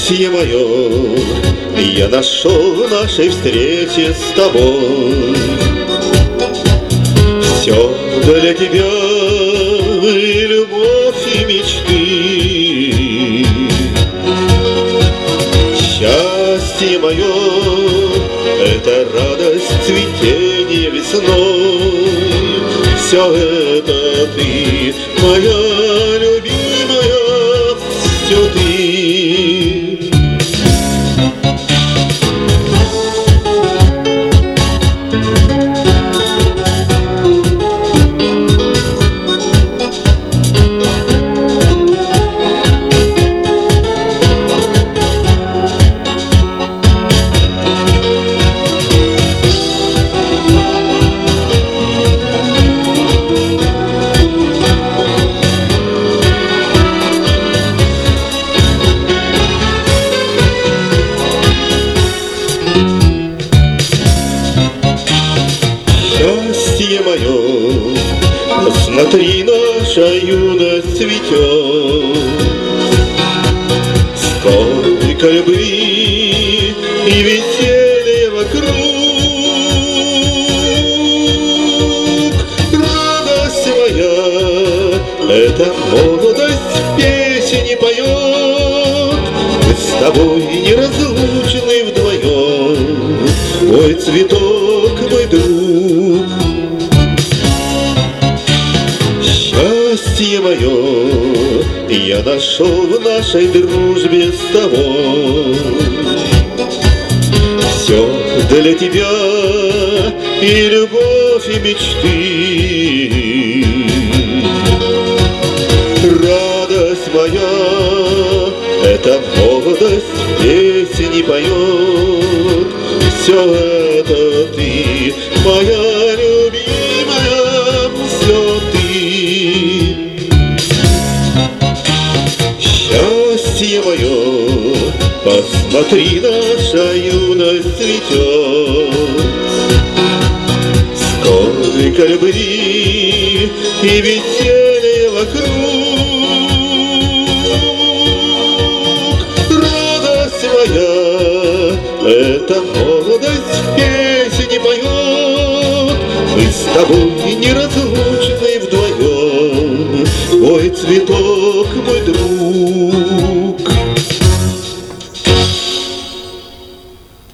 Счастье мое я нашел в нашей встрече с тобой. Все для тебя и любовь, и мечты. Счастье мое — это радость цветения весной. Все это ты, моя любимая, все ты. Счастье мое, посмотри, наша юность цветет. Сколько любви и веселья вокруг. Радость моя, эта молодость в песне поет. Мы с тобой неразлучны вдвоем, мой цветок, мой друг. Счастье мое я нашел в нашей дружбе с тобой. Все для тебя и любовь, и мечты. Радость моя, эта молодость в песне поет. Все это ты, моя любимая, все ты. Счастье мое, посмотри, наша юность цветет. Сколько любви и веселья вокруг. Радость моя, эта молодость в песне поет. Мы с тобой неразлучны вдвоем, мой цветок, мой